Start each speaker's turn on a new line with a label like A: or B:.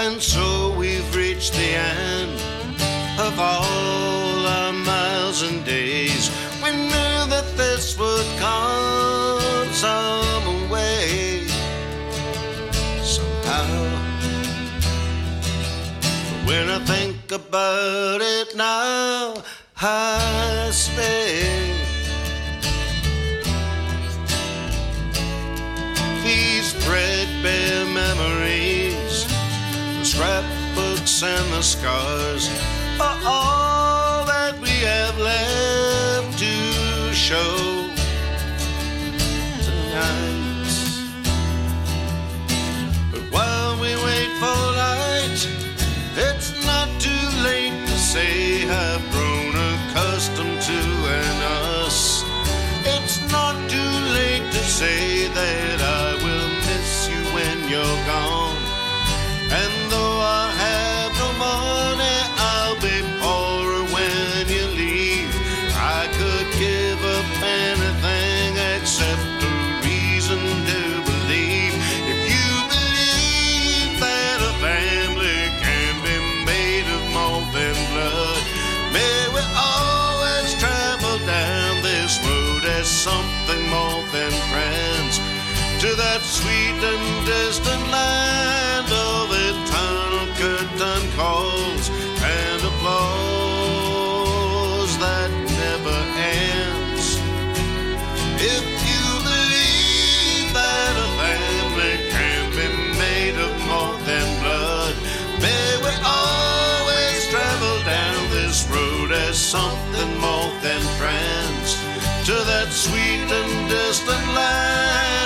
A: And so we've reached the end of all our miles and days. We knew that this would come some way, somehow. But when I think about it now, I say these threadbare memories, the scrapbooks and the scars, are all that we have left to show tonight. But while we wait for light, it's not too late to say I've grown accustomed to an us. It's not too late to say that I will miss you when you're gone. And though I have no money, I'll be poorer when you leave. I could give up anything except a reason to believe. If you believe that a family can be made of more than blood, may we always travel down this road as something more than friends, to that sweet and distant land of eternal curtain calls and applause that never ends. If you believe that a family can be made of more than blood, may we always travel down this road as something more than friends, to that sweet and distant land